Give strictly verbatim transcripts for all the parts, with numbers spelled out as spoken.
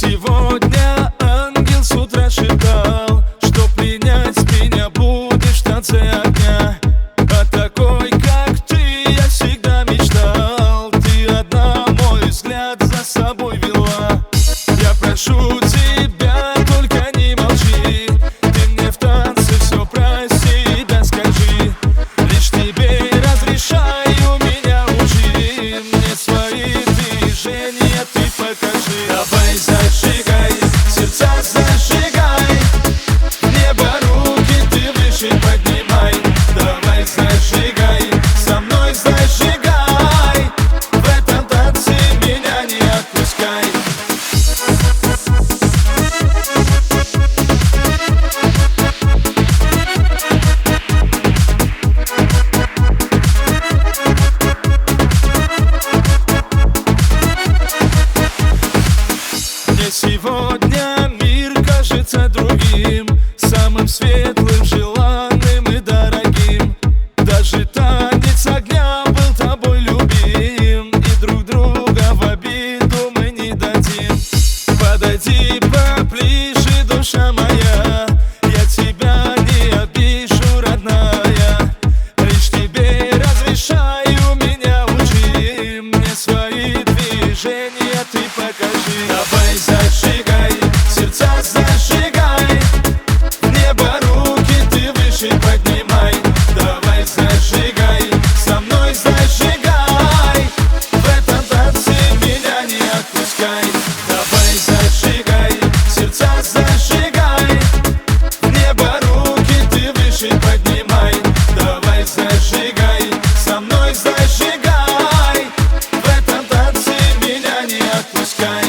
сегодня ангел с утра шептал, что принять меня будешь в танце огня. А такой, как ты, я всегда мечтал. Ты одна мой взгляд за собой вела. Я прошу тебя, только не молчи. Ты мне в танце все про себя скажи. Лишь тебе разрешаю меня учи. Мне свои движения ты покажи. Давай зажигай, сердца зажигай. В небо руки ты выше поднимай. Давай зажигай, со мной зажигай. В этом танце меня не отпускай. Мне сегодня мир кажется другим, самым светлым, желанным и дорогим. Даже танец огня был тобой любим, и друг друга в обиду мы не дадим. Подойди поближе, душа моя, я тебя не обижу, родная. Лишь тебе разрешаю меня учи. Мне свои движения ты покажи. Давай зажигай, сердца зажигай. В небо руки ты выше поднимай. Давай зажигай, со мной зажигай. В этом танце меня не отпускай. Давай зажигай, сердца зажигай. В небо руки ты выше поднимай. Давай зажигай, со мной зажигай. В этом танце меня не отпускай.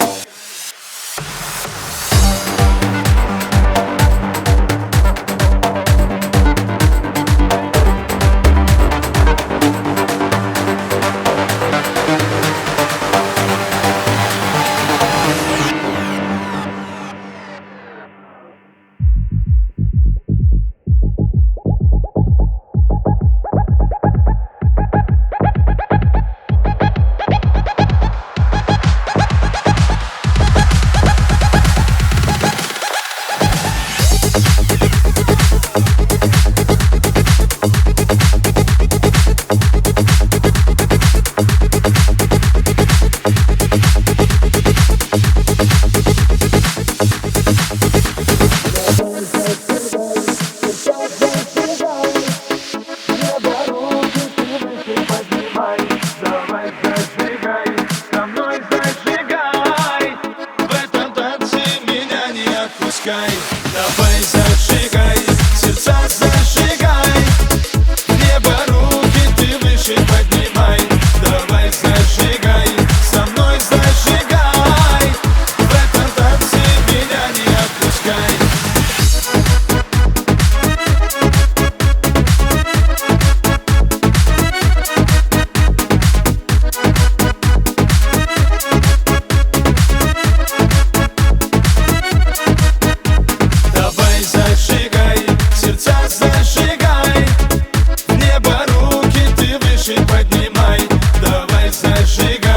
Давай зажигай, со мной зажигай. В этом танце меня не отпускай. Давай зажигай, сердца зажигай. В небо руки ты выше поднимай. Давай зажигай, со мной зажигай. В этом танце меня не отпускай. Давай зажигай, сердца зажигай. В небо руки ты выше поднимай. Давай зажигай.